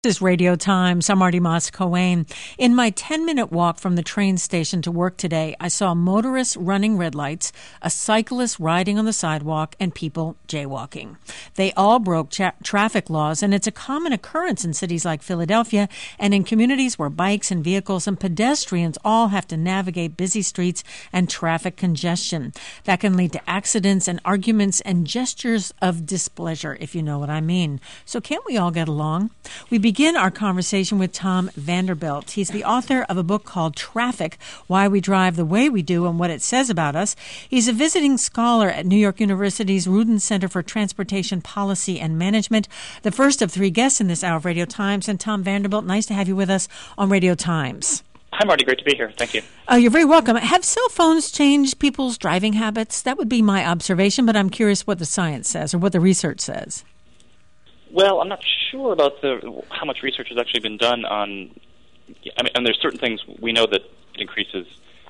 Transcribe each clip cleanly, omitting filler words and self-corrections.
This is Radio Times. I'm Marty Moss-Coane. In my 10-minute walk from the train station to work today, I saw motorists running red lights, a cyclist riding on the sidewalk, and people jaywalking. They all broke traffic laws, and it's a common occurrence in cities like Philadelphia and in communities where bikes and vehicles and pedestrians all have to navigate busy streets and traffic congestion. That can lead to accidents and arguments and gestures of displeasure, if you know what I mean. So can't we all get along? We begin our conversation with Tom Vanderbilt. He's the author of a book called Traffic, Why We Drive the Way We Do and What It Says About Us. He's a visiting scholar at New York University's Rudin Center for Transportation Policy and Management, the first of three guests in this hour of Radio Times. And Tom Vanderbilt, nice to have you with us on Radio Times. Hi, Marty. Great to be here. Thank you. You're very welcome. Have cell phones changed people's driving habits? That would be my observation, but I'm curious what the science says or what the research says. Well, I'm not sure about how much research has actually been done on. And there's certain things we know that it increases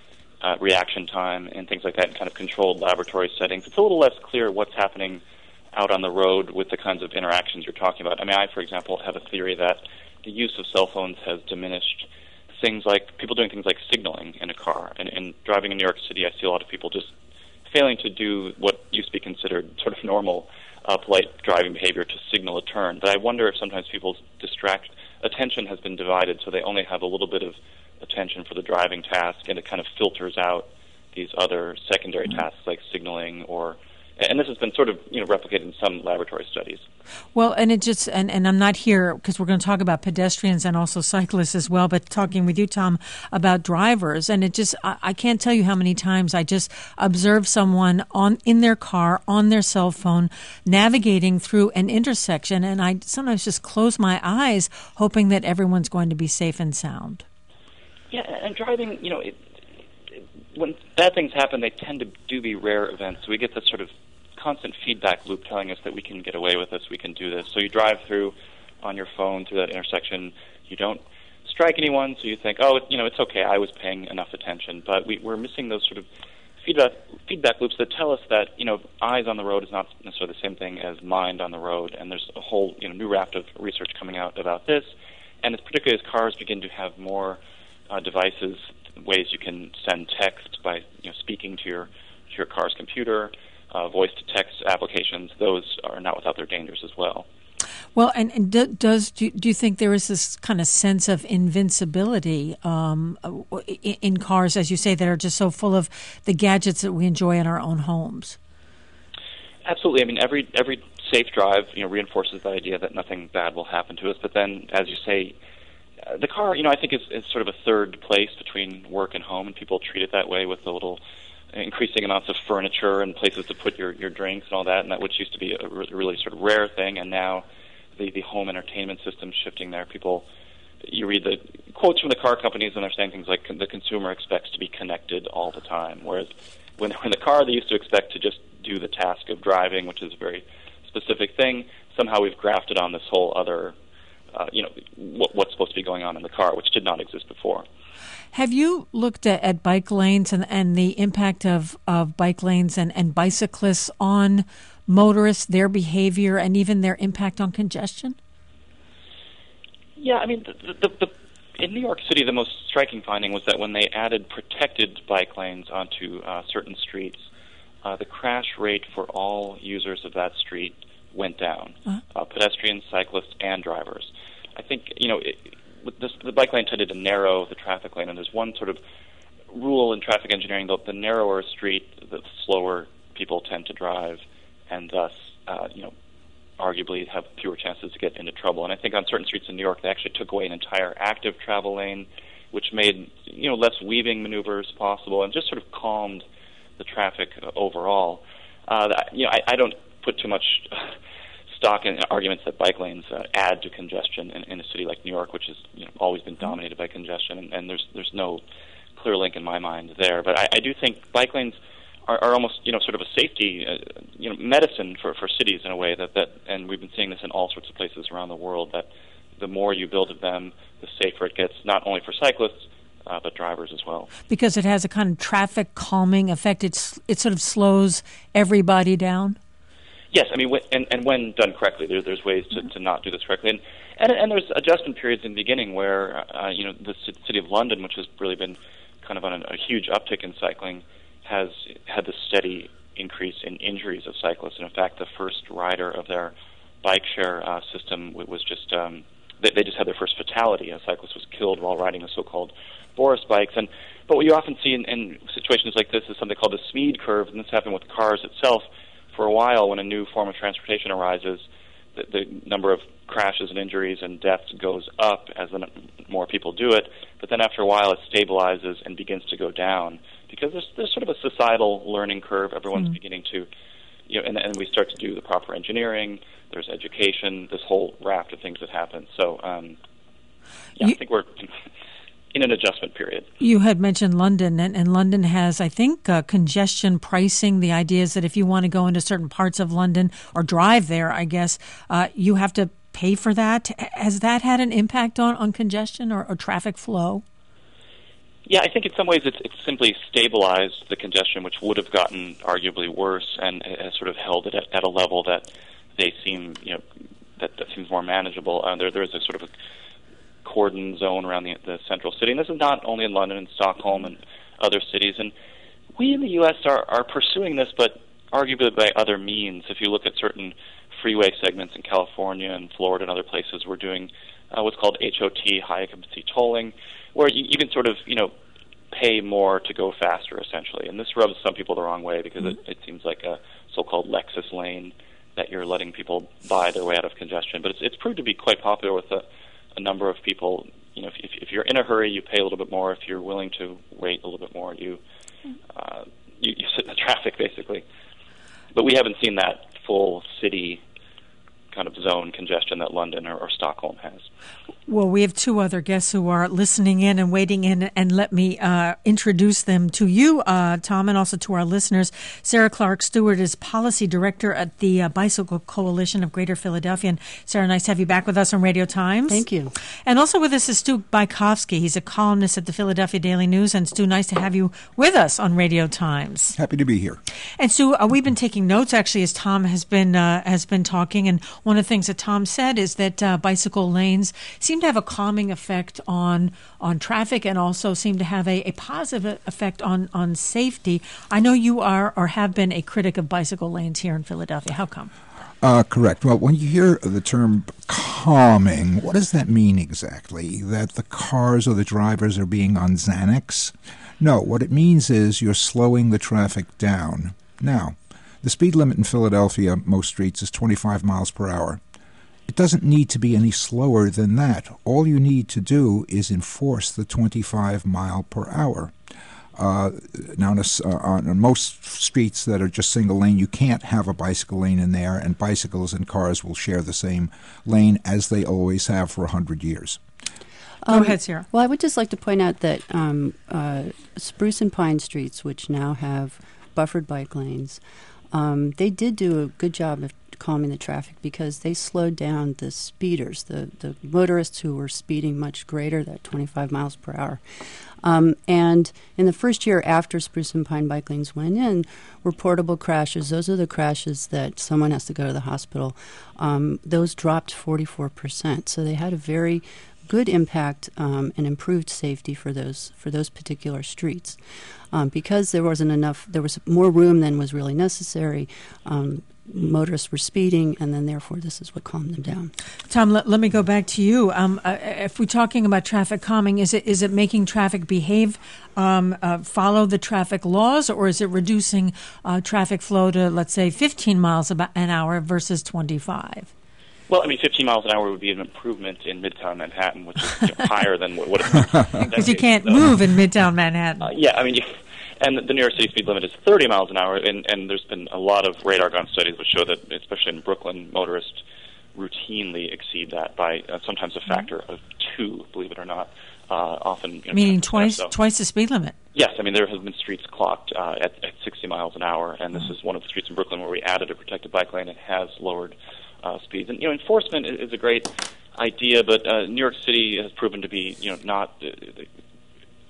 reaction time and things like that in kind of controlled laboratory settings. It's a little less clear what's happening out on the road with the kinds of interactions you're talking about. I mean, I, for example, have a theory that the use of cell phones has diminished things like people doing things like signaling in a car. And driving in New York City, I see a lot of people just failing to do what used to be considered sort of normal polite driving behavior to signal a turn. But I wonder if sometimes people's attention has been divided so they only have a little bit of attention for the driving task, and it kind of filters out these other secondary tasks like signaling and this has been sort of replicated in some laboratory studies. Well, and it just and I'm not here because we're going to talk about pedestrians and also cyclists as well, but talking with you, Tom, about drivers, and it just I can't tell you how many times I just observe someone in their car on their cell phone navigating through an intersection, and I sometimes just close my eyes hoping that everyone's going to be safe and sound. Yeah, and driving, when bad things happen, they tend to be rare events. So we get this sort of constant feedback loop telling us that we can get away with this, we can do this. So you drive through on your phone through that intersection, you don't strike anyone, so you think, it's okay, I was paying enough attention. But we're missing those sort of feedback loops that tell us that, eyes on the road is not necessarily the same thing as mind on the road. And there's a whole new raft of research coming out about this. And it's particularly as cars begin to have more devices, ways you can send text by speaking to your car's computer, voice-to-text applications. Those are not without their dangers as well. Well, and do you think there is this kind of sense of invincibility in cars, as you say, that are just so full of the gadgets that we enjoy in our own homes? Absolutely. I mean, every safe drive reinforces the idea that nothing bad will happen to us. But then, as you say, the car, I think is sort of a third place between work and home, and people treat it that way with the little increasing amounts of furniture and places to put your drinks and all that, and that which used to be a really sort of rare thing, and now the home entertainment system shifting there. You read the quotes from the car companies, and they're saying things like the consumer expects to be connected all the time, whereas when in the car they used to expect to just do the task of driving, which is a very specific thing. Somehow we've grafted on this whole other what's supposed to be going on in the car, which did not exist before. Have you looked at bike lanes and the impact of bike lanes and bicyclists on motorists, their behavior, and even their impact on congestion? Yeah, I mean, in New York City, the most striking finding was that when they added protected bike lanes onto certain streets, the crash rate for all users of that street went down, pedestrians, cyclists, and drivers. I think, the bike lane tended to narrow the traffic lane, and there's one sort of rule in traffic engineering: the narrower a street, the slower people tend to drive, and thus, arguably have fewer chances to get into trouble. And I think on certain streets in New York, they actually took away an entire active travel lane, which made, less weaving maneuvers possible and just sort of calmed the traffic overall. I don't put too much stock in arguments that bike lanes add to congestion in a city like New York, which has always been dominated by congestion, and there's no clear link in my mind there. But I do think bike lanes are almost sort of a safety medicine for cities in a way that and we've been seeing this in all sorts of places around the world, that the more you build of them, the safer it gets, not only for cyclists but drivers as well. Because it has a kind of traffic calming effect. It sort of slows everybody down. Yes, I mean, when done correctly, there's ways to not do this correctly, And there's adjustment periods in the beginning where, the city of London, which has really been kind of on a huge uptick in cycling, has had this steady increase in injuries of cyclists. And in fact, the first rider of their bike share system was just, they just had their first fatality. A cyclist was killed while riding the so-called Boris bikes. But what you often see in situations like this is something called the Smead curve, and this happened with cars itself. For a while, when a new form of transportation arises, the number of crashes and injuries and deaths goes up as more people do it, but then after a while it stabilizes and begins to go down because there's sort of a societal learning curve. Everyone's beginning to, and we start to do the proper engineering, there's education, this whole raft of things that happen. So, I think we're in an adjustment period. You had mentioned London, and London has, I think, congestion pricing. The idea is that if you want to go into certain parts of London or drive there, I guess, you have to pay for that. Has that had an impact on congestion or traffic flow? Yeah, I think in some ways it's simply stabilized the congestion, which would have gotten arguably worse, and has sort of held it at a level that they seem, that seems more manageable. There is a sort of a cordon zone around the central city, and this is not only in London and Stockholm and other cities. And we in the U.S. are pursuing this, but arguably by other means. If you look at certain freeway segments in California and Florida and other places, we're doing what's called HOT, high occupancy tolling, where you can sort of, pay more to go faster, essentially. And this rubs some people the wrong way because it seems like a so-called Lexus lane that you're letting people buy their way out of congestion. But it's proved to be quite popular with a number of people. If you're in a hurry, you pay a little bit more. If you're willing to wait a little bit more, you sit in the traffic, basically. But we haven't seen that full city kind of zone congestion that London or Stockholm has. Well, we have two other guests who are listening in and waiting in, and let me introduce them to you, Tom, and also to our listeners. Sarah Clark Stewart is Policy Director at the Bicycle Coalition of Greater Philadelphia. And Sarah, nice to have you back with us on Radio Times. Thank you. And also with us is Stu Bykowski. He's a columnist at the Philadelphia Daily News. And Stu, nice to have you with us on Radio Times. Happy to be here. And Stu, we've been taking notes, actually, as Tom has been talking. And one of the things that Tom said is that bicycle lanes seem to have a calming effect on traffic and also seem to have a positive effect on safety. I know you are or have been a critic of bicycle lanes here in Philadelphia. How come? Correct. Well, when you hear the term calming, what does that mean exactly? That the cars or the drivers are being on Xanax? No, what it means is you're slowing the traffic down. Now, the speed limit in Philadelphia, most streets, is 25 miles per hour. It doesn't need to be any slower than that. All you need to do is enforce the 25 mile per hour. Now, on most streets that are just single lane, you can't have a bicycle lane in there, and bicycles and cars will share the same lane as they always have for 100 years. Go ahead, Sarah. Well, I would just like to point out that Spruce and Pine Streets, which now have buffered bike lanes, they did do a good job of calming the traffic because they slowed down the speeders, the motorists who were speeding much greater, that 25 miles per hour. And in the first year after Spruce and Pine bike lanes went in, reportable crashes, those are the crashes that someone has to go to the hospital, those dropped 44%. So they had a very good impact and improved safety for those particular streets. Because there was more room than was really necessary. Motorists were speeding, and then therefore this is what calmed them down. Tom, let me go back to you. If we're talking about traffic calming, is it making traffic behave, follow the traffic laws, or is it reducing traffic flow to, let's say, 15 miles an hour versus 25? Well, 15 miles an hour would be an improvement in Midtown Manhattan, which is higher than what it's because you can't move in Midtown Manhattan. And the New York City speed limit is 30 miles an hour, and there's been a lot of radar gun studies which show that, especially in Brooklyn, motorists routinely exceed that by sometimes a factor of 2, believe it or not. Often, meaning twice the speed limit. Yes, there have been streets clocked at 60 miles an hour, and this is one of the streets in Brooklyn where we added a protected bike lane and has lowered speeds. And enforcement is a great idea, but New York City has proven to be not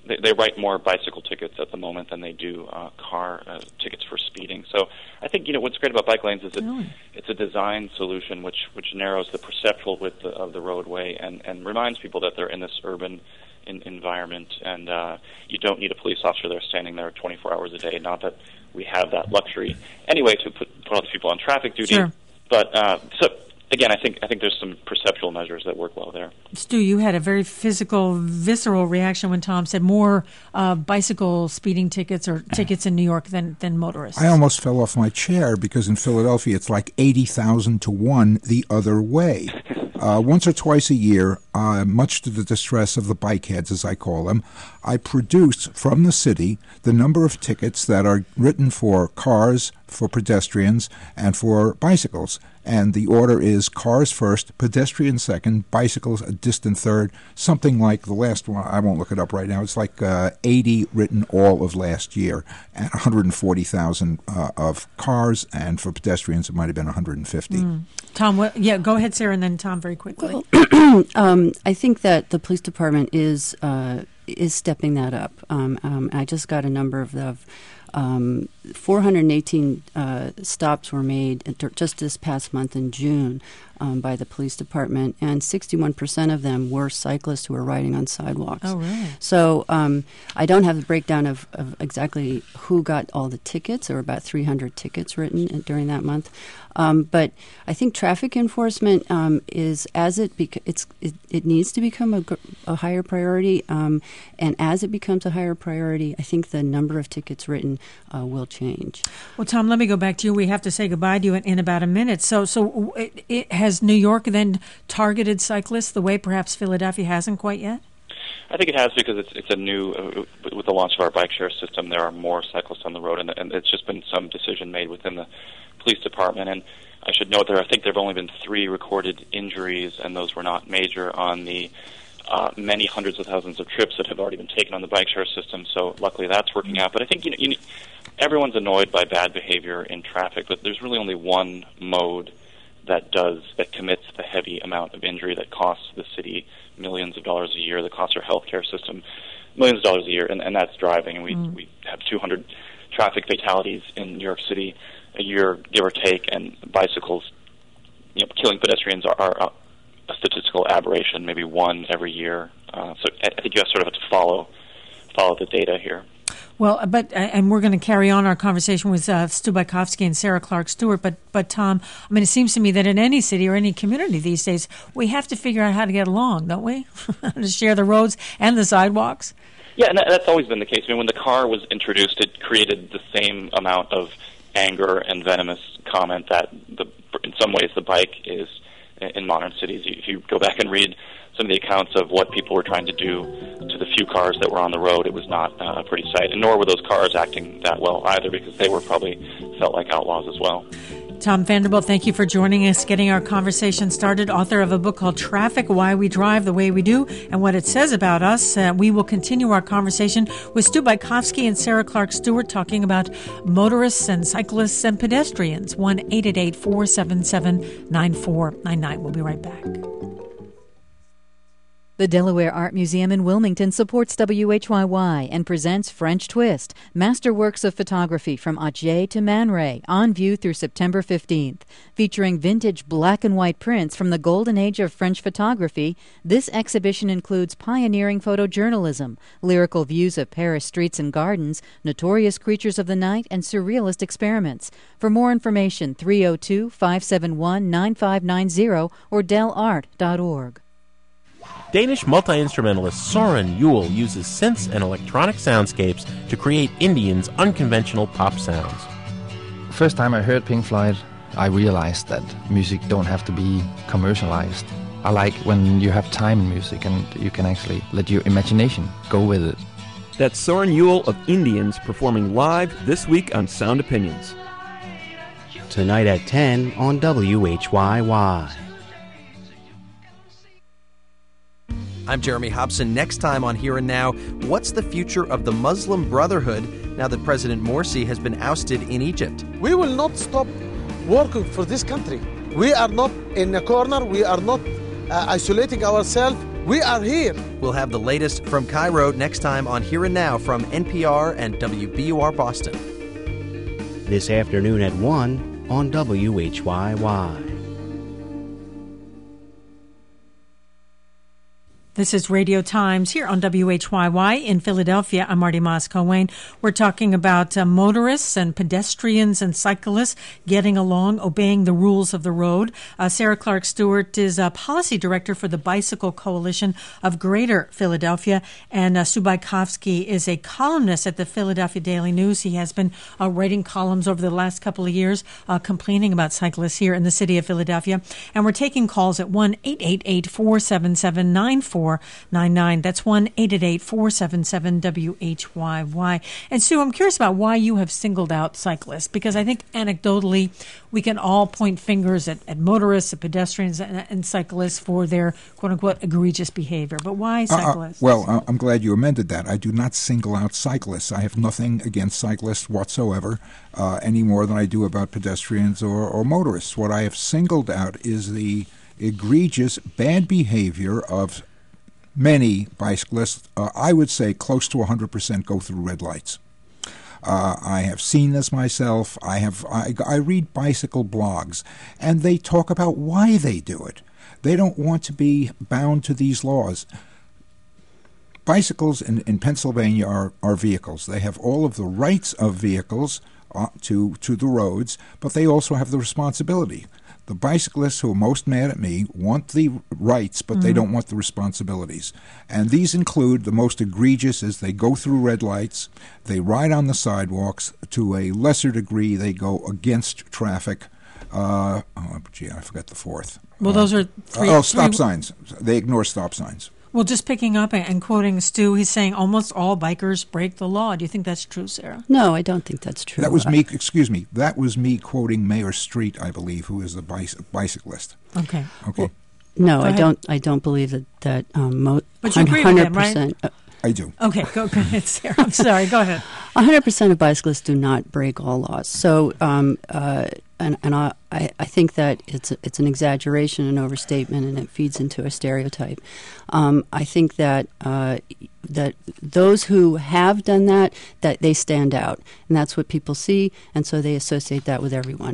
they write more bicycle tickets at the moment than they do car tickets for speeding. So I think what's great about bike lanes is it's a design solution which narrows the perceptual width of the roadway and reminds people that they're in this urban environment, and you don't need a police officer there standing there 24 hours a day. Not that we have that luxury anyway to put other people on traffic duty. Sure. But so again, I think there's some perceptual measures that work well there. Stu, you had a very physical, visceral reaction when Tom said more bicycle speeding tickets or tickets in New York than motorists. I almost fell off my chair because in Philadelphia it's like 80,000 to 1 the other way. Once or twice a year, much to the distress of the bikeheads, as I call them, I produce from the city the number of tickets that are written for cars, for pedestrians, and for bicycles. And the order is cars first, pedestrians second, bicycles a distant third, something like the last one. I won't look it up right now. It's like 80 written all of last year, and 140,000 of cars, and for pedestrians it might have been 150. Tom, go ahead, Sarah, and then Tom very quickly. I think that the police department is stepping that up. I just got a number of 418 stops were made just this past month in June by the police department, and 61% of them were cyclists who were riding on sidewalks. Oh, really? So I don't have the breakdown of exactly who got all the tickets. There were about 300 tickets written during that month. But I think traffic enforcement is it needs to become a higher priority, and as it becomes a higher priority, I think the number of tickets written will change. Well, Tom, let me go back to you. We have to say goodbye to you in about a minute. So has New York then targeted cyclists the way perhaps Philadelphia hasn't quite yet? I think it has, because it's a new, with the launch of our bike share system, there are more cyclists on the road, and it's just been some decision made within the police department. And I should note I think there have only been 3 recorded injuries, and those were not major on the many hundreds of thousands of trips that have already been taken on the bike share system. So luckily that's working out. But I think everyone's annoyed by bad behavior in traffic, but there's really only one mode that commits the heavy amount of injury that costs the city millions of dollars a year, that costs our healthcare system millions of dollars a year, and that's driving. And we have 200 traffic fatalities in New York City a year, give or take, and bicycles, killing pedestrians are a statistical aberration, maybe one every year. So I think you sort of have to follow the data here. Well, and we're going to carry on our conversation with Stu Bykofsky and Sarah Clark Stewart. But Tom, I mean, it seems to me that in any city or any community these days, we have to figure out how to get along, don't we? To share the roads and the sidewalks. Yeah, and that's always been the case. I mean, when the car was introduced, it created the same amount of anger and venomous comment that in some ways the bike is in modern cities. If you go back and read some of the accounts of what people were trying to do to the few cars that were on the road, it was not a pretty sight. And nor were those cars acting that well either, because they were probably felt like outlaws as well. Tom Vanderbilt, thank you for joining us, getting our conversation started. Author of a book called Traffic, Why We Drive the Way We Do and What It Says About Us. We will continue our conversation with Stu Bykofsky and Sarah Clark Stewart talking about motorists and cyclists and pedestrians. 1-888-477-9499. We'll be right back. The Delaware Art Museum in Wilmington supports WHYY and presents French Twist, masterworks of photography from Atget to Man Ray, on view through September 15th. Featuring vintage black and white prints from the golden age of French photography, this exhibition includes pioneering photojournalism, lyrical views of Paris streets and gardens, notorious creatures of the night, and surrealist experiments. For more information, 302-571-9590 or delart.org. Danish multi-instrumentalist Søren Juhl uses synths and electronic soundscapes to create Indians' unconventional pop sounds. First time I heard Pink Floyd, I realized that music don't have to be commercialized. I like when you have time in music and you can actually let your imagination go with it. That's Søren Juhl of Indians performing live this week on Sound Opinions. Tonight at 10 on WHYY. I'm Jeremy Hobson. Next time on Here and Now, what's the future of the Muslim Brotherhood now that President Morsi has been ousted in Egypt? We will not stop working for this country. We are not in a corner. We are not isolating ourselves. We are here. We'll have the latest from Cairo next time on Here and Now from NPR and WBUR Boston. This afternoon at 1 on WHYY. This is Radio Times here on WHYY in Philadelphia. I'm Marty Moss-Coane. We're talking about motorists and pedestrians and cyclists getting along, obeying the rules of the road. Sarah Clark Stewart is a policy director for the Bicycle Coalition of Greater Philadelphia, and Stu Bykofsky is a columnist at the Philadelphia Daily News. He has been writing columns over the last couple of years complaining about cyclists here in the city of Philadelphia. And we're taking calls at 1-888-477-9499. That's 1-888-477-WHYY. And Sue, I'm curious about why you have singled out cyclists, because I think anecdotally we can all point fingers at motorists, at pedestrians, and cyclists for their quote-unquote egregious behavior. But why cyclists? I'm glad you amended that. I do not single out cyclists. I have nothing against cyclists whatsoever, any more than I do about pedestrians or motorists. What I have singled out is the egregious bad behavior of many bicyclists. I would say close to 100% go through red lights. I have seen this myself. I read bicycle blogs, and they talk about why they do it. They don't want to be bound to these laws. Bicycles in Pennsylvania are vehicles. They have all of the rights of vehicles to the roads, but they also have the responsibility. The bicyclists who are most mad at me want the rights, but they don't want the responsibilities. And these include the most egregious is they go through red lights, they ride on the sidewalks. To a lesser degree, they go against traffic. I forgot the fourth. Well, those are three. Stop signs. They ignore stop signs. Well, just picking up and quoting Stu, he's saying almost all bikers break the law. Do you think that's true, Sarah? No, I don't think that's true. That was me. Excuse me. That was me quoting Mayor Street, I believe, who is a bicyclist. Okay. Well, no, I don't. I don't believe that. But you agree with him, right? I do. Okay, go ahead, Sarah. I'm sorry. Go ahead. 100% of bicyclists do not break all laws. So, I think that it's an exaggeration, an overstatement, and it feeds into a stereotype. I think that that those who have done that they stand out, and that's what people see, and so they associate that with everyone.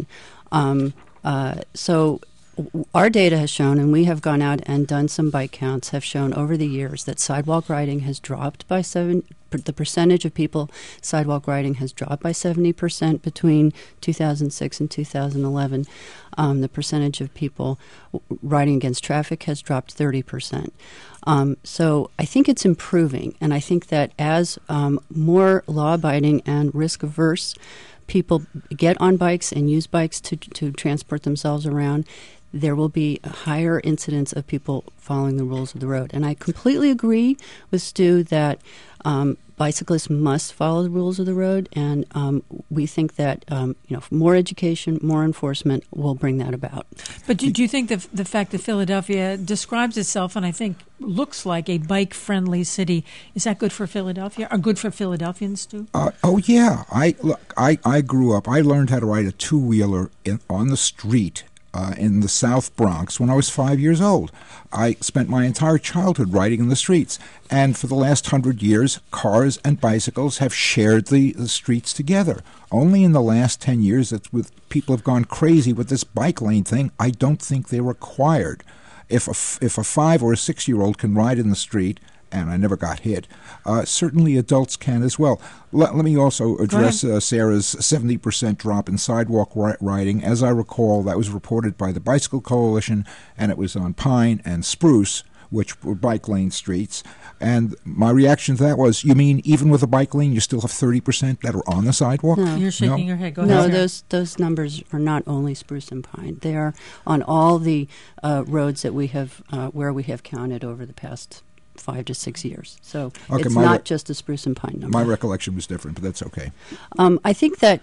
So our data has shown, and we have gone out and done some bike counts, have shown over the years that sidewalk riding has dropped by the percentage of people sidewalk riding has dropped by 70% between 2006 and 2011. The percentage of people riding against traffic has dropped 30%. So I think it's improving, and I think that as more law-abiding and risk-averse people get on bikes and use bikes to transport themselves around, there will be a higher incidence of people following the rules of the road. And I completely agree with Stu that bicyclists must follow the rules of the road, and we think that more education, more enforcement will bring that about. But do you think the fact that Philadelphia describes itself, and I think looks like a bike-friendly city, is that good for Philadelphia, or good for Philadelphians, Stu? Oh, yeah. I grew up, I learned how to ride a two-wheeler on the street in the South Bronx when I was 5 years old. I spent my entire childhood riding in the streets, and for the last 100 years, cars and bicycles have shared the streets together. Only in the last 10 years that people have gone crazy with this bike lane thing. I don't think they're required. If a 5 or a 6-year-old can ride in the street, and I never got hit, certainly adults can as well. Let me also address Sarah's 70% drop in sidewalk riding. As I recall, that was reported by the Bicycle Coalition, and it was on Pine and Spruce, which were bike lane streets. And my reaction to that was, you mean even with a bike lane, you still have 30% that are on the sidewalk? No. You're shaking your head. Go ahead. No, those numbers are not only Spruce and Pine. They are on all the roads that we have, where we have counted over the past 5 to 6 years. So it's not just a Spruce and Pine number. My recollection was different, but that's okay. I think that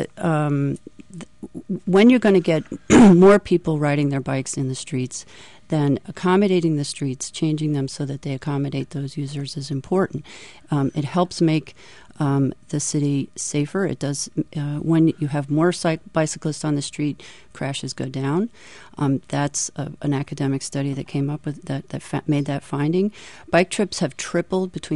when you're going to get more people riding their bikes in the streets, then accommodating the streets, changing them so that they accommodate those users is important. It helps make the city safer. It does when you have more bicyclists on the street, crashes go down. That's an academic study that came up with that made that finding. Bike trips have tripled between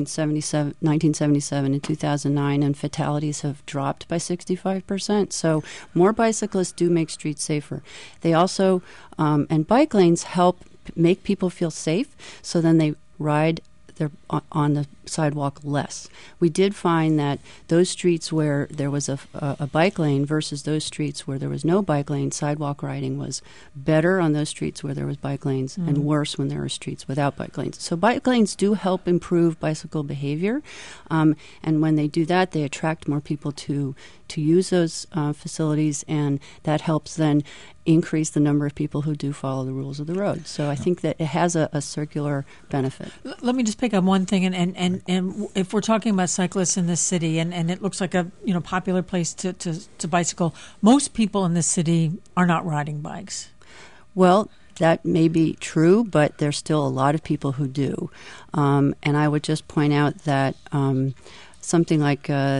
1977 and 2009, and fatalities have dropped by 65%. So more bicyclists do make streets safer. They also and bike lanes help make people feel safe, so then they ride on the sidewalk less. We did find that those streets where there was a bike lane versus those streets where there was no bike lane, sidewalk riding was better on those streets where there was bike lanes and worse when there were streets without bike lanes. So bike lanes do help improve bicycle behavior, and when they do that, they attract more people to use those facilities, and that helps then increase the number of people who do follow the rules of the road. So I think that it has a circular benefit. Let me just pick up one thing, and if we're talking about cyclists in this city, and it looks like a popular place to bicycle, most people in this city are not riding bikes. Well, that may be true, but there's still a lot of people who do. And I would just point out that something like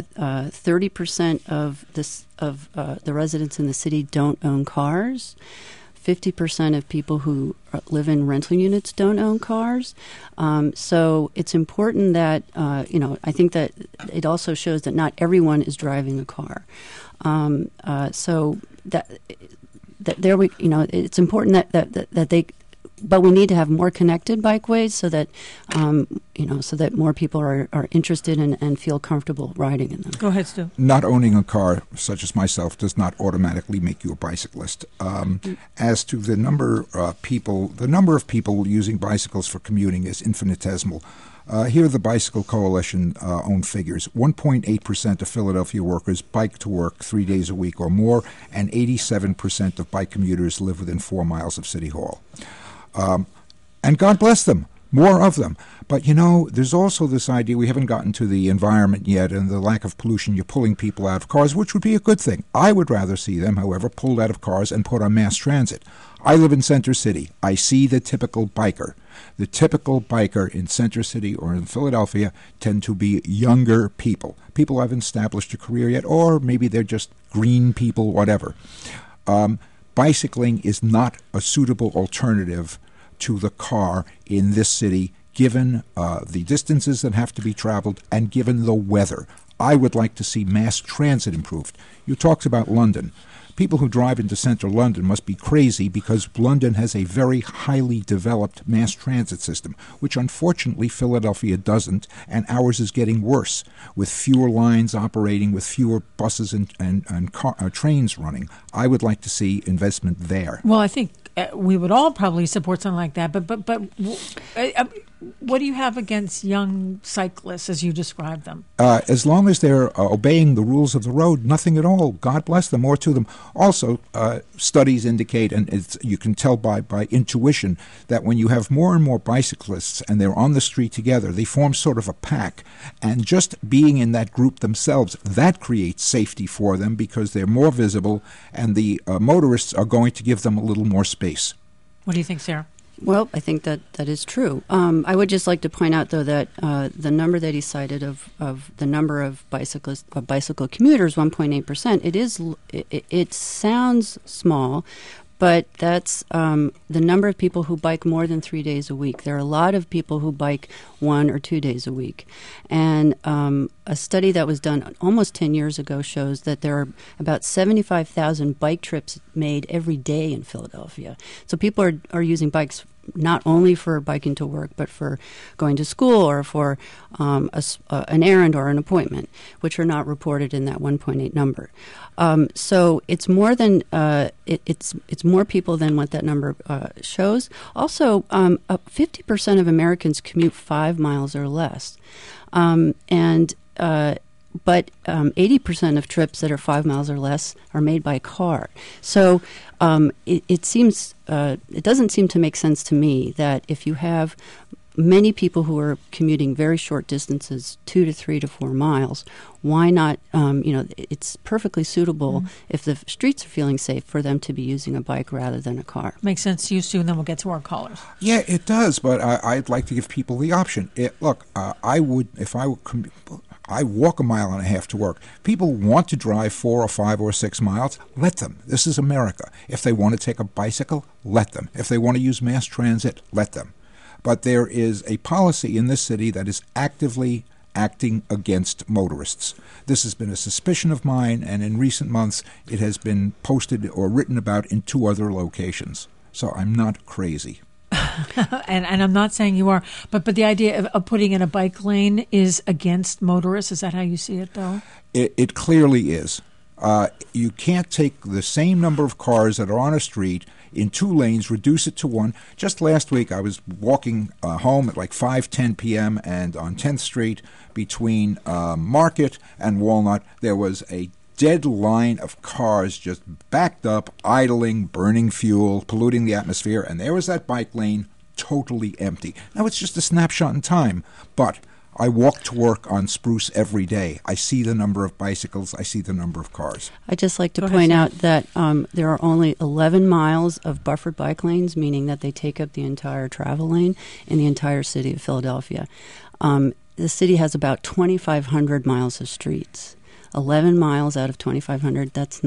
30% of the residents in the city don't own cars. 50% of people who live in rental units don't own cars. So it's important that, I think that it also shows that not everyone is driving a car. So that there we, it's important that they, but we need to have more connected bikeways so that, so that more people are interested and feel comfortable riding in them. Go ahead, Stu. Not owning a car, such as myself, does not automatically make you a bicyclist. As to the number of people using bicycles for commuting is infinitesimal. Here are the Bicycle Coalition own figures. 1.8% of Philadelphia workers bike to work 3 days a week or more, and 87% of bike commuters live within 4 miles of City Hall. And God bless them, more of them. But, there's also this idea, we haven't gotten to the environment yet and the lack of pollution. You're pulling people out of cars, which would be a good thing. I would rather see them, however, pulled out of cars and put on mass transit. I live in Center City. I see the typical biker. The typical biker in Center City or in Philadelphia tend to be younger people. People who haven't established a career yet, or maybe they're just green people, whatever. Bicycling is not a suitable alternative to the car in this city, given the distances that have to be traveled and given the weather. I would like to see mass transit improved. You talked about London. People who drive into central London must be crazy because London has a very highly developed mass transit system, which unfortunately Philadelphia doesn't, and ours is getting worse, with fewer lines operating, with fewer buses and trains running. I would like to see investment there. Well, I think we would all probably support something like that, but what do you have against young cyclists as you describe them? As long as they're obeying the rules of the road, nothing at all. God bless them, more to them. Also, studies indicate, and you can tell by intuition, that when you have more and more bicyclists and they're on the street together, they form sort of a pack. And just being in that group themselves, that creates safety for them because they're more visible, and the motorists are going to give them a little more space. What do you think, Sarah? Well, I think that is true. I would just like to point out, though, that the number that he cited of the number of bicycle commuters, 1.8%, it sounds small, but that's the number of people who bike more than 3 days a week. There are a lot of people who bike 1 or 2 days a week. And a study that was done almost 10 years ago shows that there are about 75,000 bike trips made every day in Philadelphia. So people are using bikes not only for biking to work, but for going to school or for an errand or an appointment, which are not reported in that 1.8 number. So it's more than it's more people than what that number shows. Also, 50% of Americans commute 5 miles or less, but 80% of trips that are 5 miles or less are made by car. So it doesn't seem to make sense to me that if you have many people who are commuting very short distances, 2 to 3 to 4 miles, why not, it's perfectly suitable if the streets are feeling safe for them to be using a bike rather than a car. Makes sense to you, Stu, and then we'll get to our callers. Yeah, it does, but I'd like to give people the option. I walk 1.5 miles to work. People want to drive 4 or 5 or 6 miles. Let them. This is America. If they want to take a bicycle, let them. If they want to use mass transit, let them. But there is a policy in this city that is actively acting against motorists. This has been a suspicion of mine, and in recent months it has been posted or written about in 2 other locations. So I'm not crazy. and I'm not saying you are, but the idea of putting in a bike lane is against motorists. Is that how you see it, though? It clearly is. You can't take the same number of cars that are on a street in 2 lanes, reduce it to 1. Just last week, I was walking home at like 5:10 p.m., and on 10th Street between Market and Walnut, there was a dead line of cars just backed up, idling, burning fuel, polluting the atmosphere, and there was that bike lane totally empty. Now, it's just a snapshot in time, but I walk to work on Spruce every day. I see the number of bicycles. I see the number of cars. I'd just like to point out that there are only 11 miles of buffered bike lanes, meaning that they take up the entire travel lane in the entire city of Philadelphia. The city has about 2,500 miles of streets. 11 miles out of 2,500, that's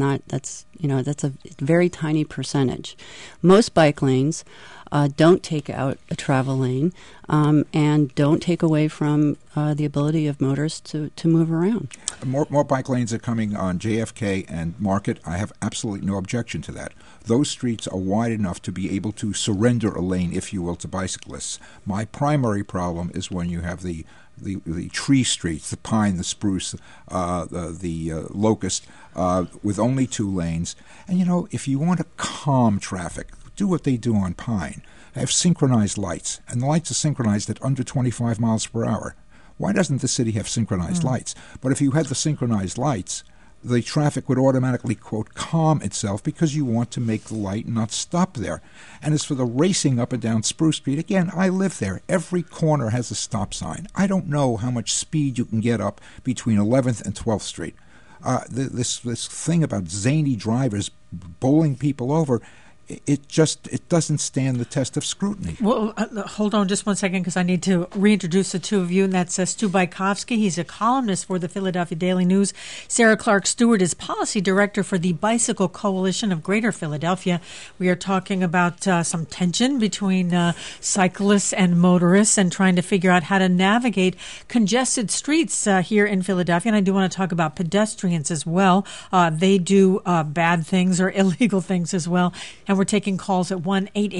a very tiny percentage. Most bike lanes don't take out a travel lane and don't take away from the ability of motorists to move around. More bike lanes are coming on JFK and Market. I have absolutely no objection to that. Those streets are wide enough to be able to surrender a lane, if you will, to bicyclists. My primary problem is when you have the tree streets, the pine, the spruce, the locust, with only 2 lanes. And, if you want to calm traffic, do what they do on Pine. They have synchronized lights, and the lights are synchronized at under 25 miles per hour. Why doesn't the city have synchronized lights? But if you had the synchronized lights, the traffic would automatically, quote, calm itself because you want to make the light not stop there. And as for the racing up and down Spruce Street, again, I live there. Every corner has a stop sign. I don't know how much speed you can get up between 11th and 12th Street. This thing about zany drivers bowling people over, it doesn't stand the test of scrutiny. Well, hold on just one second, because I need to reintroduce the two of you, and that's Stu Bajkowski. He's a columnist for the Philadelphia Daily News. Sarah Clark Stewart is policy director for the Bicycle Coalition of Greater Philadelphia. We are talking about some tension between cyclists and motorists and trying to figure out how to navigate congested streets here in Philadelphia. And I do want to talk about pedestrians as well. They do bad things or illegal things as well. And we're taking calls at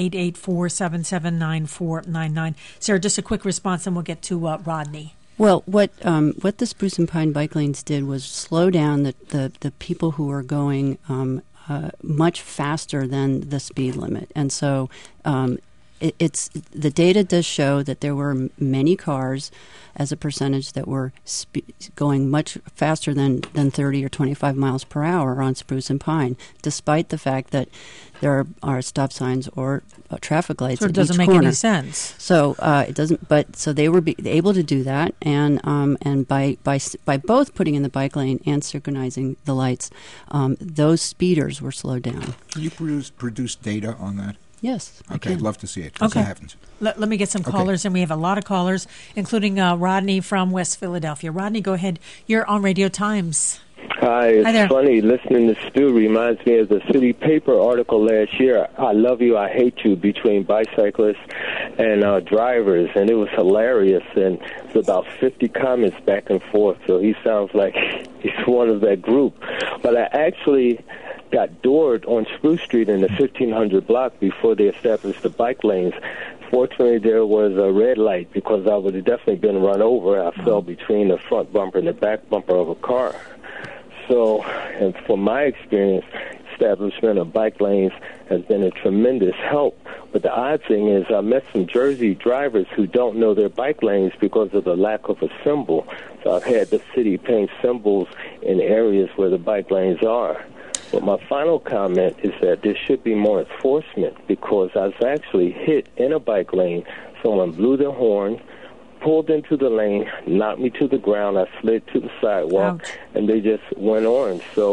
1-888-477-9499. Sarah, just a quick response, and we'll get to Rodney. Well, what the Spruce and Pine bike lanes did was slow down the people who were going much faster than the speed limit. And so it's the data does show that there were many cars as a percentage that were going much faster than 30 or 25 miles per hour on Spruce and Pine, despite the fact that there are stop signs or traffic lights at each corner. So it doesn't make any sense. So it doesn't. But so they were able to do that, and by both putting in the bike lane and synchronizing the lights, those speeders were slowed down. Can you produce data on that? Yes. Okay, I'd love to see it, because I haven't. Let me get some callers, and we have a lot of callers, including Rodney from West Philadelphia. Rodney, go ahead. You're on Radio Times. Hi, it's funny. Listening to Stu reminds me of the City Paper article last year, I Love You, I Hate You, between bicyclists and drivers, and it was hilarious, and it's about 50 comments back and forth, so he sounds like he's one of that group. But I actually got doored on Spruce Street in the 1500 block before they established the bike lanes. Fortunately, there was a red light, because I would have definitely been run over. I fell between the front bumper and the back bumper of a car. So, and from my experience, establishment of bike lanes has been a tremendous help. But the odd thing is I met some Jersey drivers who don't know their bike lanes because of the lack of a symbol. So I've had the city paint symbols in areas where the bike lanes are. But my final comment is that there should be more enforcement, because I was actually hit in a bike lane. Someone blew their horn, pulled into the lane, knocked me to the ground. I slid to the sidewalk, and they just went on. So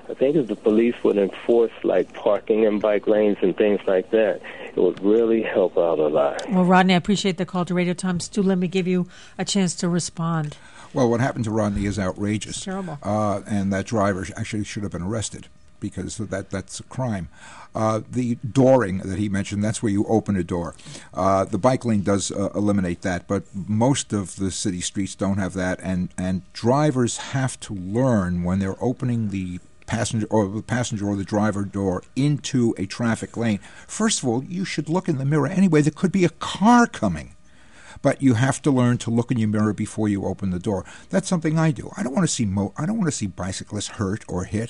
I think if the police would enforce like parking in bike lanes and things like that, it would really help out a lot. Well, Rodney, I appreciate the call to Radio Times. Stu, let me give you a chance to respond. Well, what happened to Rodney is outrageous. It's terrible. And that driver actually should have been arrested because that's a crime. The dooring that he mentioned, that's where you open a door. The bike lane does eliminate that, but most of the city streets don't have that, and drivers have to learn when they're opening the passenger or the driver door into a traffic lane. First of all, you should look in the mirror anyway. There could be a car coming. But you have to learn to look in your mirror before you open the door. That's something I do. I don't want to see bicyclists hurt or hit.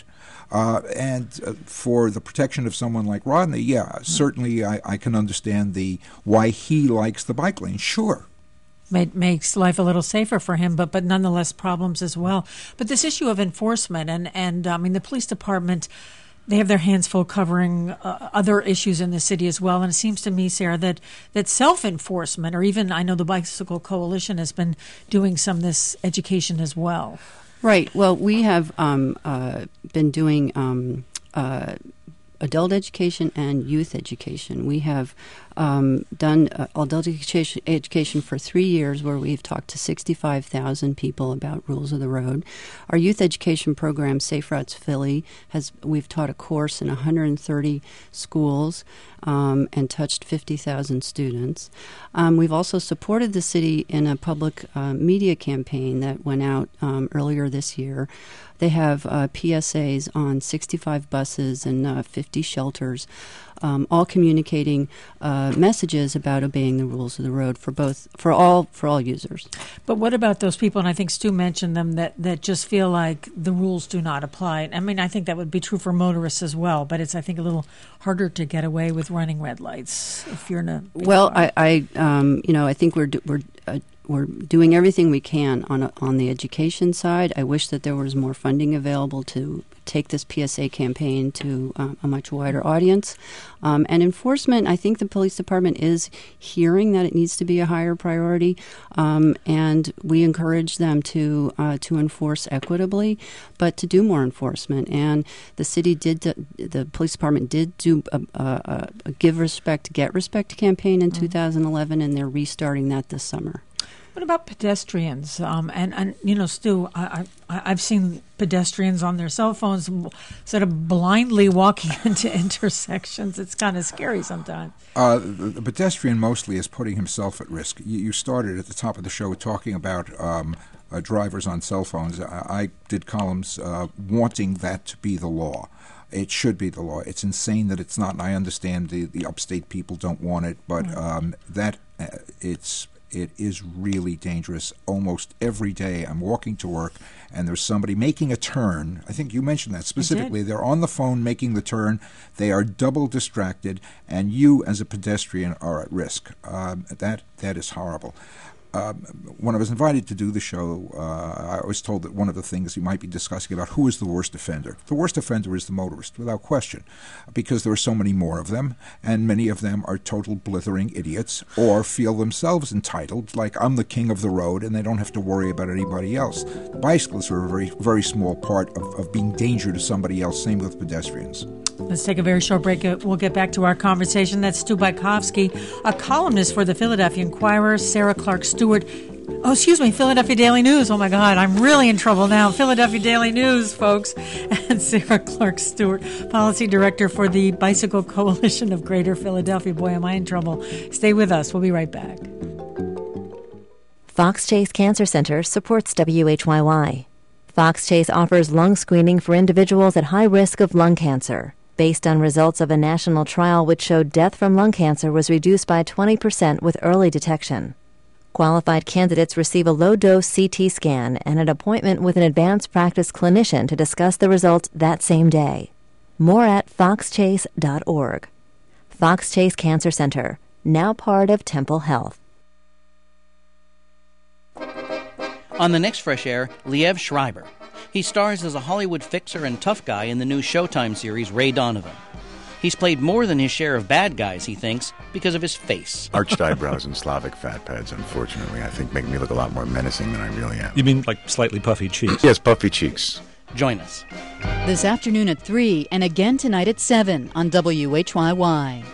For the protection of someone like Rodney, yeah, certainly I can understand why he likes the bike lane. Sure. Makes life a little safer for him, but nonetheless problems as well. But this issue of enforcement and I mean the police department, they have their hands full covering other issues in the city as well. And it seems to me, Sarah, that self-enforcement, or even I know the Bicycle Coalition has been doing some of this education as well. Right. Well, we have been doing adult education and youth education. We have done adult education for 3 years, where we've talked to 65,000 people about rules of the road. Our youth education program, Safe Routes Philly, we've taught a course in 130 schools and touched 50,000 students. We've also supported the city in a public media campaign that went out earlier this year. They have PSAs on 65 buses and 50 shelters, all communicating messages about obeying the rules of the road for all users. But what about those people, and I think Stu mentioned them, that just feel like the rules do not apply? I mean, I think that would be true for motorists as well, but it's, I think, a little harder to get away with running red lights if you're in a big car. I think we're doing everything we can on the education side. I wish that there was more funding available to take this PSA campaign to a much wider audience. And enforcement, I think the police department is hearing that it needs to be a higher priority, and we encourage them to enforce equitably, but to do more enforcement. And the police department did do a Give Respect, Get Respect campaign in 2011, and they're restarting that this summer. What about pedestrians? And Stu, I've seen pedestrians on their cell phones sort of blindly walking into intersections. It's kind of scary sometimes. The pedestrian mostly is putting himself at risk. You started at the top of the show talking about drivers on cell phones. I did columns wanting that to be the law. It should be the law. It's insane that it's not, and I understand the upstate people don't want it, but it is really dangerous. Almost every day I'm walking to work and there's somebody making a turn. I think you mentioned that specifically. They're on the phone making the turn. They are double distracted, and you as a pedestrian are at risk. That is horrible. When I was invited to do the show, I was told that one of the things you might be discussing about who is the worst offender. The worst offender is the motorist, without question, because there are so many more of them, and many of them are total blithering idiots or feel themselves entitled, like I'm the king of the road, and they don't have to worry about anybody else. The bicyclists are a very, very small part of being danger to somebody else, same with pedestrians. Let's take a very short break. We'll get back to our conversation. That's Stu Bajkowski, a columnist for the Philadelphia Inquirer, Sarah Clark Stewart. Philadelphia Daily News. Oh, my God, I'm really in trouble now. Philadelphia Daily News, folks. And Sarah Clark Stewart, Policy Director for the Bicycle Coalition of Greater Philadelphia. Boy, am I in trouble. Stay with us. We'll be right back. Fox Chase Cancer Center supports WHYY. Fox Chase offers lung screening for individuals at high risk of lung cancer. Based on results of a national trial which showed death from lung cancer was reduced by 20% with early detection. Qualified candidates receive a low-dose CT scan and an appointment with an advanced practice clinician to discuss the results that same day. More at foxchase.org. Fox Chase Cancer Center, now part of Temple Health. On the next Fresh Air, Liev Schreiber. He stars as a Hollywood fixer and tough guy in the new Showtime series Ray Donovan. He's played more than his share of bad guys, he thinks, because of his face. Arched eyebrows and Slavic fat pads, unfortunately, I think make me look a lot more menacing than I really am. You mean like slightly puffy cheeks? Yes, puffy cheeks. Join us. This afternoon at 3 and again tonight at 7 on WHYY.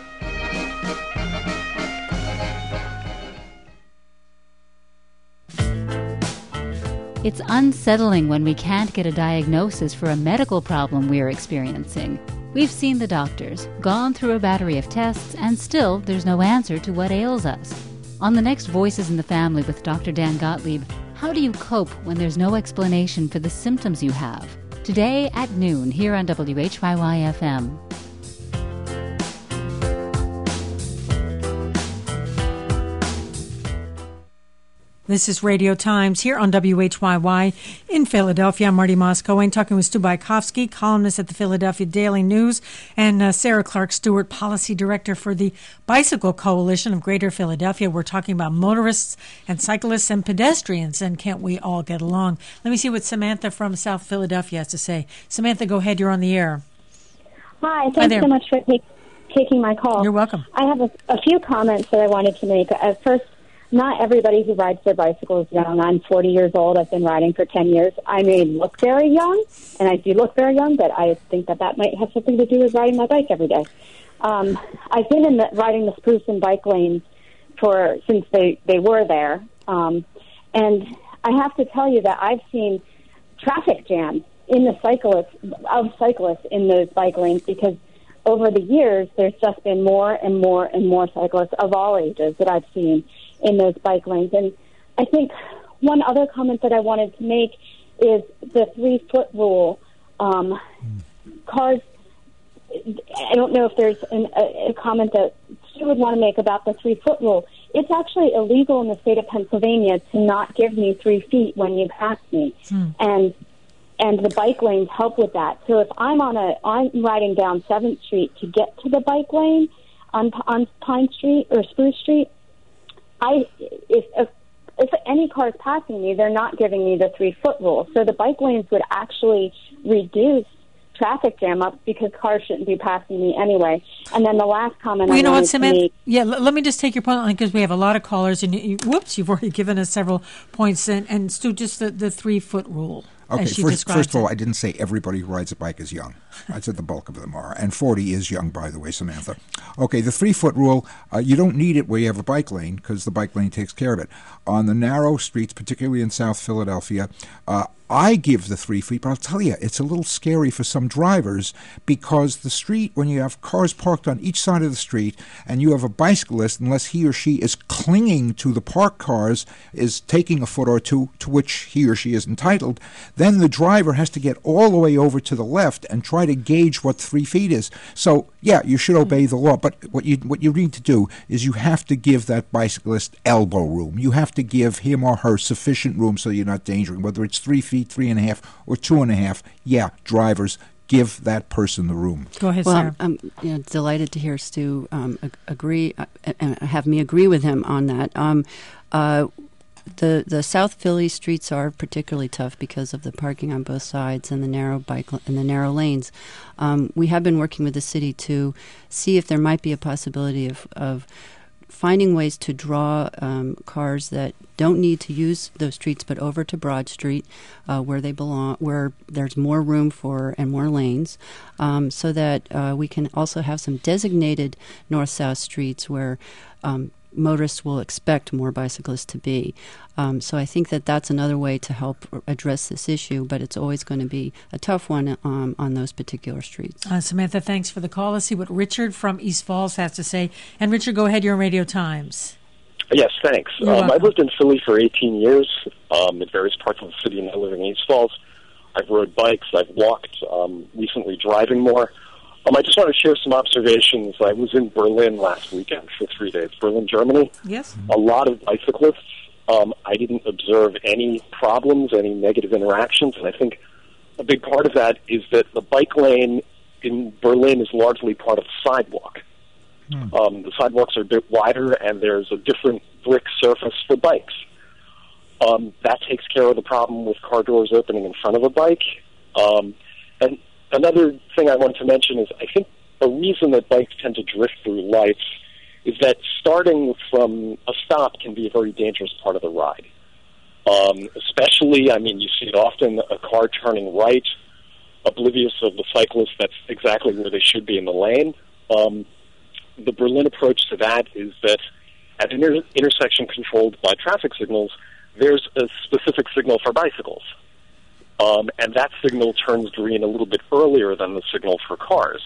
It's unsettling when we can't get a diagnosis for a medical problem we're experiencing. We've seen the doctors, gone through a battery of tests, and still there's no answer to what ails us. On the next Voices in the Family with Dr. Dan Gottlieb, how do you cope when there's no explanation for the symptoms you have? Today at noon here on WHYY-FM. This is Radio Times here on WHYY in Philadelphia. I'm Marty Moss-Cohen talking with Stu Bykowski, columnist at the Philadelphia Daily News, and Sarah Clark Stewart, Policy Director for the Bicycle Coalition of Greater Philadelphia. We're talking about motorists and cyclists and pedestrians, and can't we all get along? Let me see what Samantha from South Philadelphia has to say. Samantha, go ahead. You're on the air. Hi. Thanks so much for taking my call. You're welcome. I have a few comments that I wanted to make. First, not everybody who rides their bicycle is young. I'm 40 years old. I've been riding for 10 years. I may look very young, and I do look very young, but I think that might have something to do with riding my bike every day. I've been riding the Spruce and bike lanes since they were there, and I have to tell you that I've seen traffic jams in the cyclists in those bike lanes because over the years there's just been more and more and more cyclists of all ages that I've seen in those bike lanes. And I think one other comment that I wanted to make is the 3-foot rule. Cars, I don't know if there's a comment that Stu would want to make about the 3-foot rule. It's actually illegal in the state of Pennsylvania to not give me 3 feet when you pass me. And the bike lanes help with that. So if I'm riding down 7th Street to get to the bike lane on Pine Street or Spruce Street, if any car is passing me, they're not giving me the 3-foot rule. So the bike lanes would actually reduce traffic jam up because cars shouldn't be passing me anyway. And then the last comment well, you know what, Samantha? Yeah, let me just take your point because we have a lot of callers. And you've already given us several points. And Stu, just the 3-foot rule. Okay, first of all, I didn't say everybody who rides a bike is young. I said the bulk of them are. And 40 is young, by the way, Samantha. Okay, the 3-foot rule, you don't need it where you have a bike lane because the bike lane takes care of it. On the narrow streets, particularly in South Philadelphia, I give the 3 feet, but I'll tell you, it's a little scary for some drivers because the street, when you have cars parked on each side of the street and you have a bicyclist, unless he or she is clinging to the parked cars, is taking a foot or two to which he or she is entitled, then the driver has to get all the way over to the left and try to gauge what 3 feet is. So, yeah, you should obey the law, but what you need to do is you have to give that bicyclist elbow room. You have to give him or her sufficient room so you're not endangering, whether it's 3 feet, 3.5, or 2.5. Yeah, drivers, give that person the room. Go ahead, Sarah. I'm delighted to hear Stu agree and have me agree with him on that. The South Philly streets are particularly tough because of the parking on both sides and the narrow lanes. We have been working with the city to see if there might be a possibility of finding ways to draw cars that don't need to use those streets but over to Broad Street where they belong, where there's more room for and more lanes, so that we can also have some designated north-south streets where motorists will expect more bicyclists to be. So I think that's another way to help address this issue, but it's always going to be a tough one on those particular streets. Samantha, thanks for the call. Let's see what Richard from East Falls has to say. And Richard, go ahead. You're on Radio Times. Yes, thanks. I've lived in Philly for 18 years in various parts of the city, and I live in East Falls. I've rode bikes. I've walked, recently driving more. I just want to share some observations. I was in Berlin last weekend for 3 days, Berlin, Germany. Yes. A lot of bicyclists. I didn't observe any problems, any negative interactions, and I think a big part of that is that the bike lane in Berlin is largely part of the sidewalk. The sidewalks are a bit wider, and there's a different brick surface for bikes. That takes care of the problem with car doors opening in front of a bike. And another thing I want to mention is I think a reason that bikes tend to drift through lights is that starting from a stop can be a very dangerous part of the ride. Especially, you see it often, a car turning right oblivious of the cyclists. That's exactly where they should be in the lane. The Berlin approach to that is that at an intersection controlled by traffic signals, there's a specific signal for bicycles. And that signal turns green a little bit earlier than the signal for cars.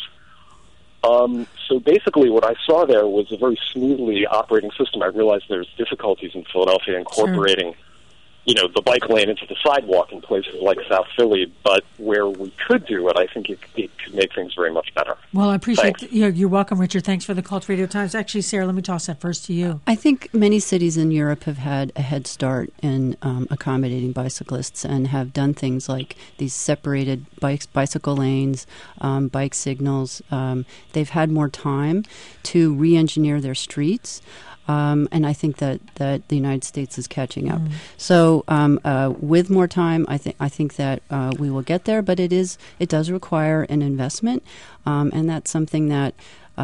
So basically what I saw there was a very smoothly operating system. I realized there's difficulties in Philadelphia incorporating the bike lane into the sidewalk in places like South Philly, but where we could do it, I think it could make things very much better. Well, I appreciate you're welcome, Richard. Thanks for the call to Radio Times. Actually, Sarah, let me toss that first to you. I think many cities in Europe have had a head start in accommodating bicyclists and have done things like these separated bicycle lanes, bike signals. They've had more time to re-engineer their streets. And I think that the United States is catching up. So with more time, I think that we will get there. But it does require an investment, and that's something that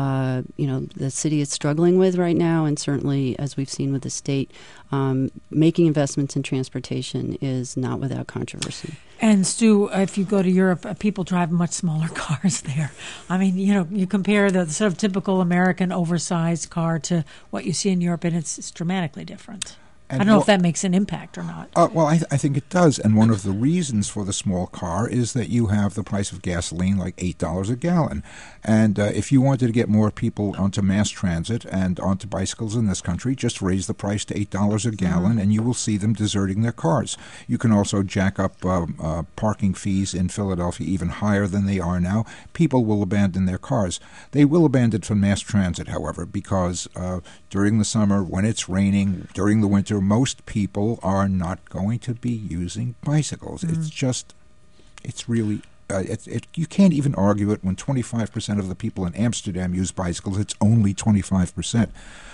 the city is struggling with right now. And certainly, as we've seen with the state, making investments in transportation is not without controversy. And Stu, if you go to Europe, people drive much smaller cars there. I mean, you compare the sort of typical American oversized car to what you see in Europe, and it's dramatically different. I don't know if that makes an impact or not. Well, I think it does. And one of the reasons for the small car is that you have the price of gasoline like $8 a gallon. And if you wanted to get more people onto mass transit and onto bicycles in this country, just raise the price to $8 a gallon, and you will see them deserting their cars. You can also jack up parking fees in Philadelphia even higher than they are now. People will abandon their cars. They will abandon from mass transit, however, because during the summer, when it's raining, during the winter, most people are not going to be using bicycles. It's really, you can't even argue it when 25% of the people in Amsterdam use bicycles. It's only 25%.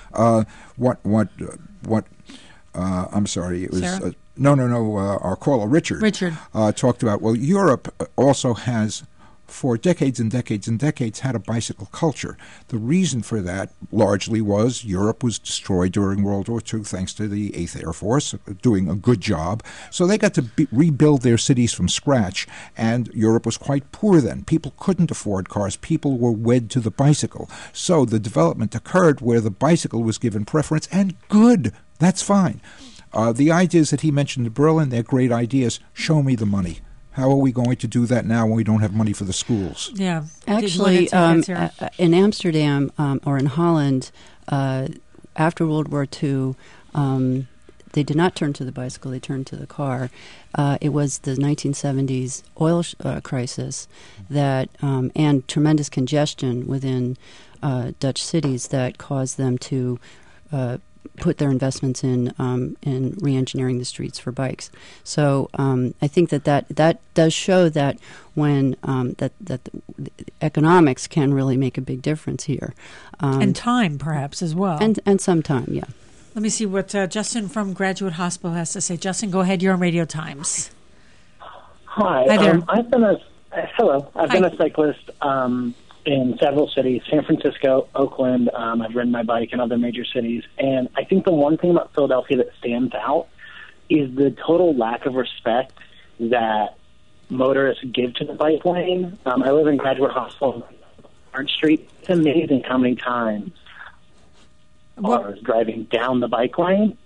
I'm sorry, it was, our caller, Richard. Talked about, Europe also has, for decades and decades and decades, had a bicycle culture. The reason for that largely was Europe was destroyed during World War II thanks to the 8th Air Force doing a good job. So they got to rebuild their cities from scratch, and Europe was quite poor then. People couldn't afford cars. People were wed to the bicycle. So the development occurred where the bicycle was given preference, and good. That's fine. The ideas that he mentioned in Berlin, they're great ideas. Show me the money. How are we going to do that now when we don't have money for the schools? Yeah. Actually, in Amsterdam or in Holland, after World War II, they did not turn to the bicycle, they turned to the car. It was the 1970s oil crisis that and tremendous congestion within Dutch cities that caused them to put their investments in re-engineering the streets for bikes. So I think that does show that when that the economics can really make a big difference here, and time perhaps as well, and some time, yeah. Let me see what Justin from Graduate Hospital has to say. Justin, go ahead. You're on Radio Times. Hi. Hi there. I've been a cyclist in several cities, San Francisco, Oakland. I've ridden my bike in other major cities. And I think the one thing about Philadelphia that stands out is the total lack of respect that motorists give to the bike lane. I live in Graduate Hospital on Orange Street. It's amazing how many times cars driving down the bike lane,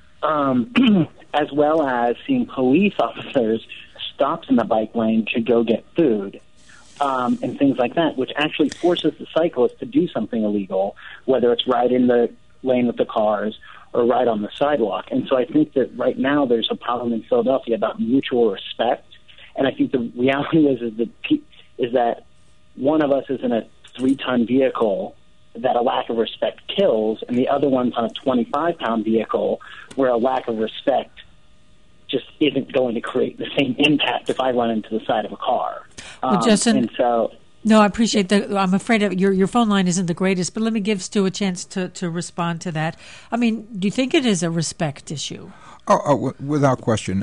as well as seeing police officers stopped in the bike lane to go get food. And things like that, which actually forces the cyclist to do something illegal, whether it's ride in the lane with the cars or ride on the sidewalk. And so I think that right now there's a problem in Philadelphia about mutual respect. And I think the reality is that one of us is in a 3-ton vehicle that a lack of respect kills, and the other one's on a 25-pound vehicle where a lack of respect just isn't going to create the same impact if I run into the side of a car. Well, Justin, and so, no, I appreciate that. I'm afraid your phone line isn't the greatest, but let me give Stu a chance to respond to that. I mean, do you think it is a respect issue? Without question.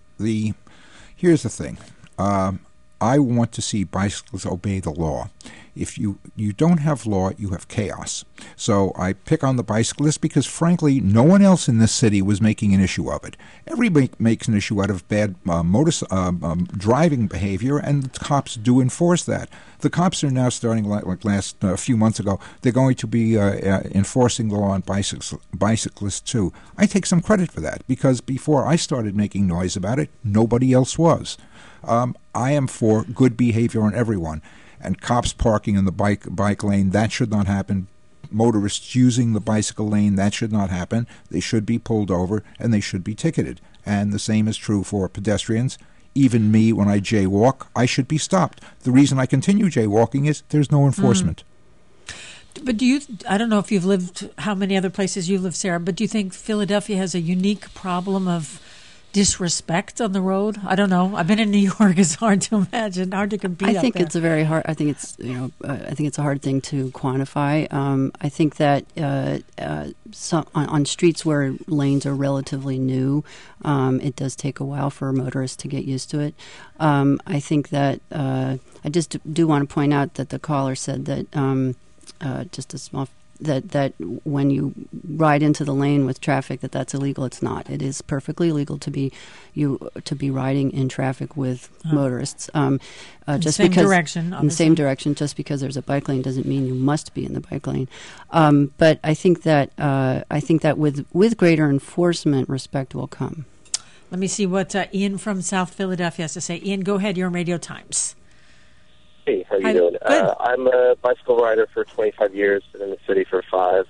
Here's the thing. I want to see bicyclists obey the law. If you don't have law, you have chaos. So I pick on the bicyclists because, frankly, no one else in this city was making an issue of it. Everybody makes an issue out of bad driving behavior, and the cops do enforce that. The cops are now starting, like last few months ago, they're going to be enforcing the law on bicyclists too. I take some credit for that because before I started making noise about it, nobody else was. I am for good behavior on everyone. And cops parking in the bike lane, that should not happen. Motorists using the bicycle lane, that should not happen. They should be pulled over and they should be ticketed. And the same is true for pedestrians. Even me, when I jaywalk, I should be stopped. The reason I continue jaywalking is there's no enforcement. But I don't know if you've lived, how many other places you live, Sarah, but do you think Philadelphia has a unique problem of disrespect on the road? I don't know. I've been in New York. It's hard to imagine, hard to compete. I think it's a very hard. I think it's I think it's a hard thing to quantify. I think that on streets where lanes are relatively new, it does take a while for motorists to get used to it. I think that I just do want to point out that the caller said that just a small. That when you ride into the lane with traffic, that's illegal. It's not. It is perfectly legal to be riding in traffic with motorists. Just same because direction, in the same direction, just because there's a bike lane doesn't mean you must be in the bike lane. But I think that with greater enforcement, respect will come. Let me see what Ian from South Philadelphia has to say. Ian, go ahead. You're on Radio Times. Hey, how you doing? I'm a bicycle rider for 25 years, been in the city for 5.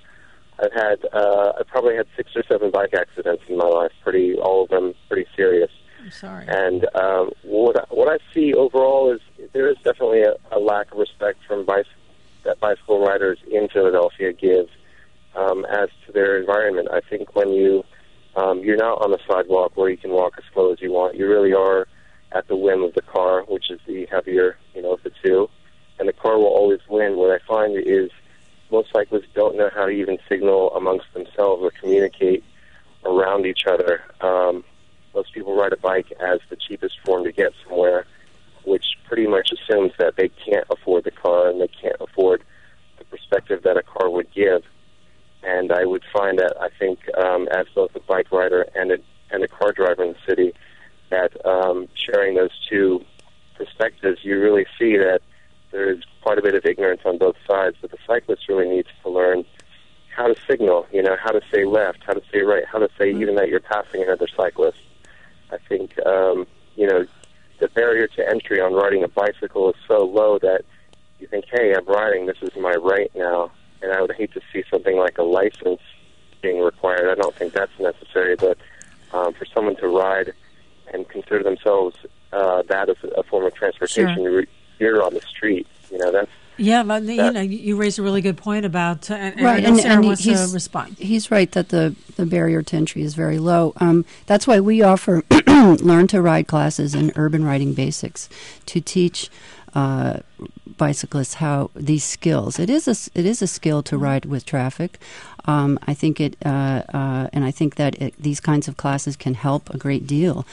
I probably had 6 or 7 bike accidents in my life, all of them pretty serious. I'm sorry. And what I see overall is there is definitely a lack of respect from that bicycle riders in Philadelphia give as to their environment. I think when you're not on the sidewalk where you can walk as slow as you want, you really are at the whim of the car, which is the heavier, of the two. And the car will always win. What I find is most cyclists don't know how to even signal amongst themselves or communicate around each other. Most people ride a bike as the cheapest form to get somewhere, which pretty much assumes that they can't afford the car and they can't afford the perspective that a car would give. And I would find that, I think, as both a bike rider and a car driver in the city, that sharing those two perspectives, you really see that there is quite a bit of ignorance on both sides, but the cyclist really needs to learn how to signal, how to say left, how to say right, how to say even that you're passing another cyclist. I think, the barrier to entry on riding a bicycle is so low that you think, hey, I'm riding, this is my right now, and I would hate to see something like a license being required. I don't think that's necessary, but for someone to ride and consider themselves that as a form of transportation, Sure. You're on the street. That's but you raised a really good point about and right, I know Sarah and wants to respond. He's right that the barrier to entry is very low. That's why we offer learn to ride classes in urban riding basics to teach bicyclists how these skills. It is a skill to ride with traffic. I think and I think that these kinds of classes can help a great deal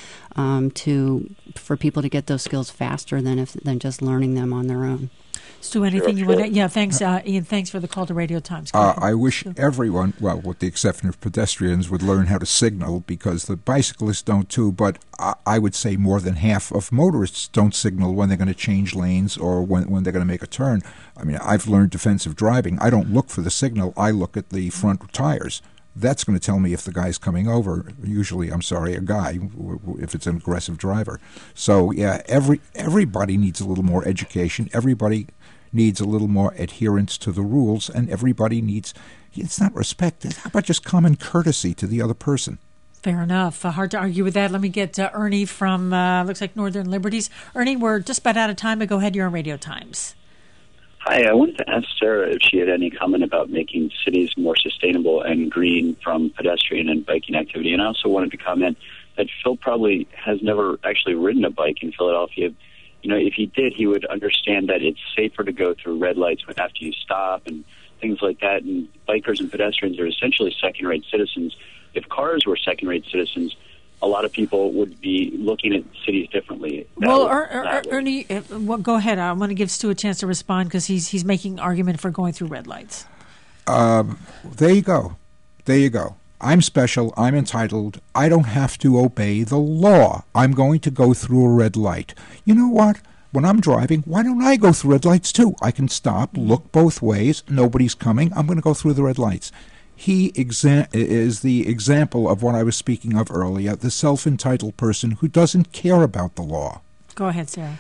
for people to get those skills faster than just learning them on their own. Stu, anything you want to... Yeah, thanks, Ian. Thanks for the call to Radio Times. I wish everyone, well, with the exception of pedestrians, would learn how to signal, because the bicyclists don't too, but I would say more than half of motorists don't signal when they're going to change lanes or when they're going to make a turn. I mean, I've learned defensive driving. I don't look for the signal. I look at the front tires. That's going to tell me if the guy's coming over. Usually, a guy, if it's an aggressive driver. So, yeah, everybody needs a little more education. Everybody needs a little more adherence to the rules, and everybody needs, it's not respect, how about just common courtesy to the other person? Fair enough. Hard to argue with that. Let me get Ernie from, looks like Northern Liberties. Ernie, we're just about out of time, but go ahead, you're on Radio Times. Hi, I wanted to ask Sarah if she had any comment about making cities more sustainable and green from pedestrian and biking activity. And I also wanted to comment that Phil probably has never actually ridden a bike in Philadelphia. If he did, he would understand that it's safer to go through red lights after you stop and things like that. And bikers and pedestrians are essentially second-rate citizens. If cars were second-rate citizens, a lot of people would be looking at cities differently. Well, Ernie, go ahead. I want to give Stu a chance to respond because he's making argument for going through red lights. There you go. There you go. I'm special. I'm entitled. I don't have to obey the law. I'm going to go through a red light. You know what? When I'm driving, why don't I go through red lights too? I can stop, look both ways. Nobody's coming. I'm going to go through the red lights. He is the example of what I was speaking of earlier, the self-entitled person who doesn't care about the law. Go ahead, Sarah.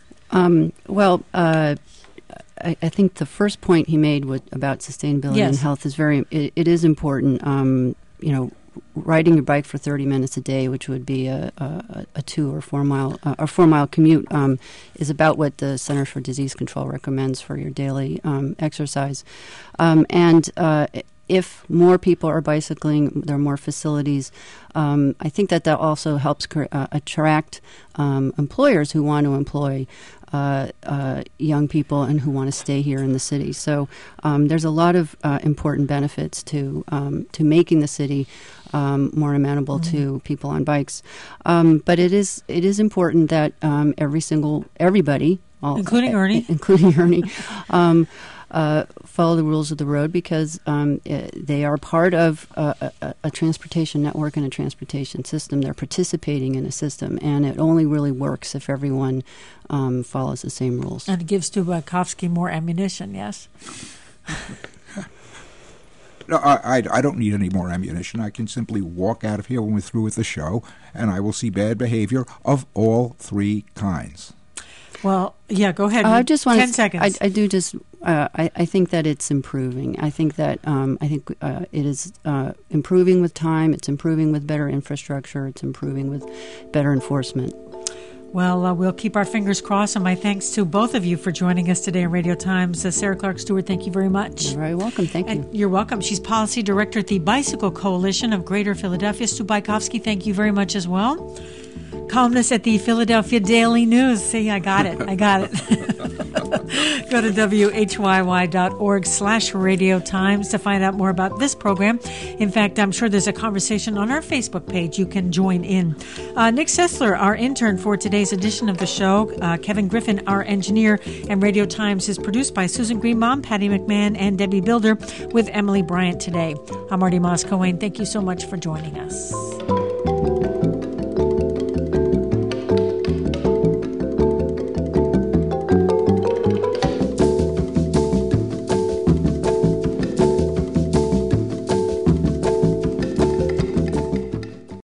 I think the first point he made about sustainability and health is it is important. Riding your bike for 30 minutes a day, which would be a 2 or 4 mile commute, is about what the Centers for Disease Control recommends for your daily exercise. If more people are bicycling, there are more facilities. I think that also helps attract employers who want to employ young people and who want to stay here in the city. So there's a lot of important benefits to making the city more amenable to people on bikes. But it is important that everybody, including Ernie, follow the rules of the road because they are part of a transportation network and a transportation system. They're participating in a system, and it only really works if everyone follows the same rules. And it gives Stu Bajkowski more ammunition, yes? No, I don't need any more ammunition. I can simply walk out of here when we're through with the show, and I will see bad behavior of all three kinds. Well, yeah, go ahead. I just want 10 seconds. I do just. I think that it's improving. I think that it is improving with time. It's improving with better infrastructure. It's improving with better enforcement. Well, we'll keep our fingers crossed, and my thanks to both of you for joining us today on Radio Times. Sarah Clark Stewart, thank you very much. You're very welcome. Thank you. You're welcome. She's Policy Director at the Bicycle Coalition of Greater Philadelphia. Stu Bajkowski, thank you very much as well. Columnist at the Philadelphia Daily News. See, I got it. Go to whyy.org/Radio Times to find out more about this program. In fact, I'm sure there's a conversation on our Facebook page. You can join in. Nick Sessler, our intern for today's edition of the show. Kevin Griffin, our engineer. And Radio Times is produced by Susan Greenbaum, Patty McMahon, and Debbie Builder with Emily Bryant today. I'm Marty Moss-Cohen. Thank you so much for joining us.